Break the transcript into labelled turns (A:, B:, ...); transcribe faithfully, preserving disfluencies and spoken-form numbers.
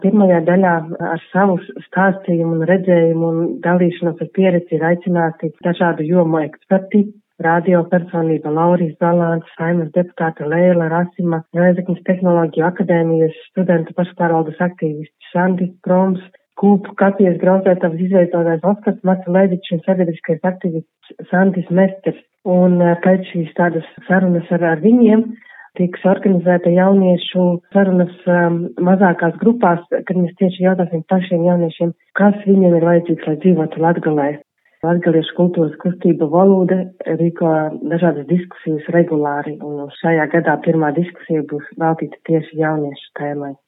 A: Pirmajā daļā ar savu stāstījumu un redzējumu un dalīšanos ar pieredzi ir aicināti dažādu jomu eksperti, radio personība Lauris Zalāns, Saeimas deputāte Leila Rasima, Rēzeknes Tehnoloģiju akadēmijas studentu pašpārvaldes aktīvists Sandis Proms, Kūpu kapijas grauzētavas izveidotājs Oskars Macilevičs un sabiedriskais aktīvists Sandis Mesters. Un pēc šīs tādas sarunas ar, ar viņiem tiks organizēta jauniešu sarunas um, mazākās grupās, kad mēs tieši jautāsim pašiem jauniešiem, kas viņiem ir vajadzīgs, lai dzīvotu Latgalē. Latgaliešu kultūras kustība Valoda rīko dažādas diskusijas regulāri, un šajā gadā pirmā diskusija būs veltīta tieši jauniešu tēmai.